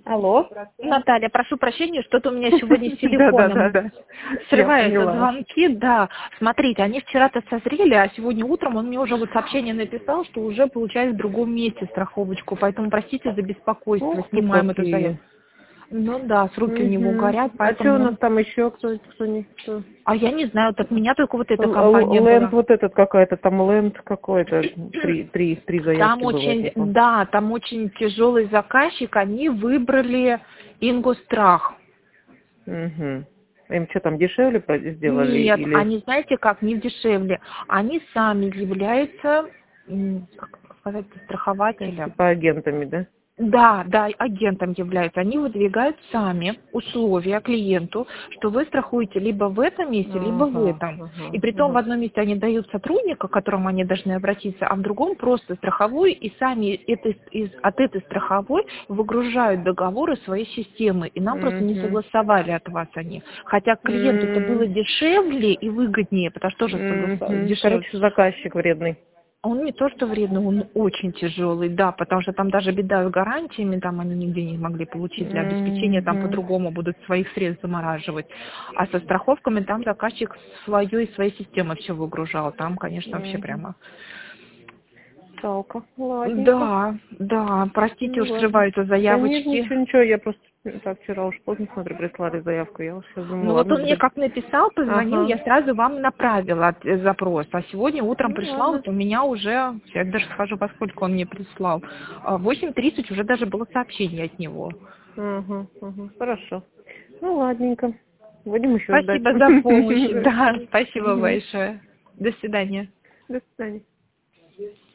Алло. Наталья, прошу прощения, что-то у меня сегодня с телефоном Да. срываются звонки. Да, смотрите, они вчера-то созрели, а сегодня утром он мне уже вот сообщение написал, что уже получает в другом месте страховочку. Поэтому простите за беспокойство, Ух ты, снимаем эту заявку. какие. Ну да, с руки у него горят, А что у нас поэтому... там еще? Кто не кто? А я не знаю, так меня только вот эта компания Ленд была. вот этот какая-то, там Ленд какой-то. Три Там заявки было, я очень, помню. да, там очень тяжелый заказчик, они выбрали Ингострах. Угу. Им что там дешевле сделали Нет, или они, знаете как, не дешевле. Они сами являются, как сказать, страхователем. типа агентами, да? Да, да, агентом являются. Они выдвигают сами условия клиенту, что вы страхуете либо в этом месте, либо в этом. И при том в одном месте они дают сотрудника, к которому они должны обратиться, а в другом просто страховой, и сами от этой страховой выгружают договоры своей системы. И нам просто не согласовали от вас они. Хотя клиенту-то было дешевле и выгоднее, потому что тоже дешевле. Короче, заказчик вредный. Он не то что вредный, он очень тяжелый, да, потому что там даже беда с гарантиями, там они нигде не могли получить для обеспечения, там по-другому будут своих средств замораживать. А со страховками там заказчик свое из своей системы все выгружал, там, конечно, вообще прямо... Жалко. Ладненько. Да, да, простите, Ну уж ладно. срываются Да нет, заявочки. ничего, я просто так вчера уж поздно смотрю, прислали заявку. Я уж сейчас думаю, Ну вот ладно, он мне буду. как написал, позвонил, Ага. я сразу вам направила запрос. А сегодня утром Ну пришла, ладно. вот у меня уже, я даже скажу, поскольку он мне прислал, 8:30 уже даже было сообщение от него. Хорошо. Ну ладненько. Будем еще ждать. Спасибо за помощь. Да, спасибо большое. До свидания. До свидания.